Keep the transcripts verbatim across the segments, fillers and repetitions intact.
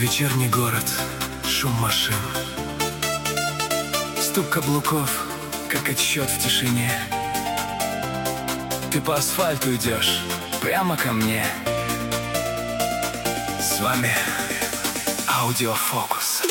Вечерний город, шум машин, стук каблуков, как отсчет в тишине. Ты по асфальту идешь, прямо ко мне. С вами Аудиофокус.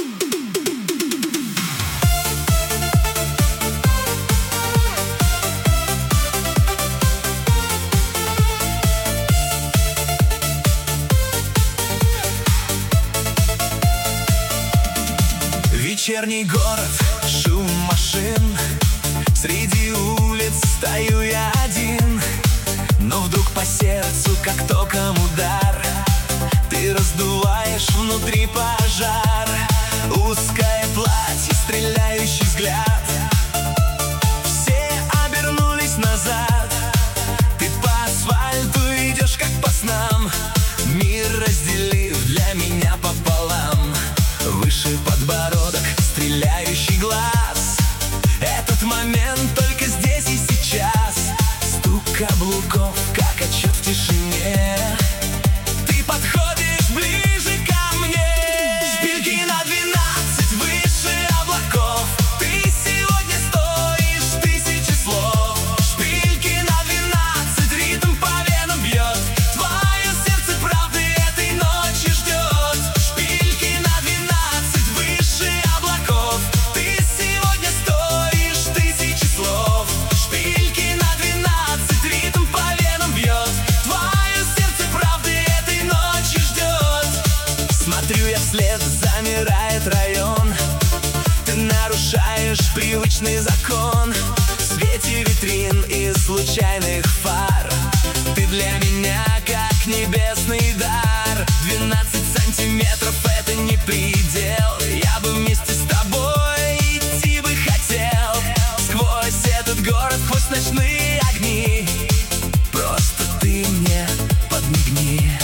Вечерний город, шум машин, среди улиц стою я один. Но вдруг по сердцу, как током удар, ты раздуваешь внутри пожар. Узкое платье, стреляющий взгляд, все обернулись назад. Ты по асфальту идешь, как по снам, мир разделив для меня пополам. Выше подбородок, стреляющий глаз, этот момент только здесь и сейчас. Стук каблуков, как отсчет в тишине. Ты подходишь ближе ко мне. Шпильки на двенадцать выше облаков. Ты сегодня стоишь тысячи слов. Шпильки на двенадцать, ритм по венам бьет. Твое сердце правды этой ночи ждет. Шпильки на двенадцать выше облаков. Ты сегодня стоишь тысячи слов. Шпильки на двенадцать, ритм по венам бьет. Твое сердце правды этой ночи ждет. Смотрю я вслед, замирает район. Ты нарушаешь привычный закон. В свете витрин и случайных фар ты для меня как небесный дар. Двенадцать сантиметров — это не предел. Я бы вместе с тобой идти бы хотел сквозь этот город, сквозь ночные огни. Просто ты мне подмигни.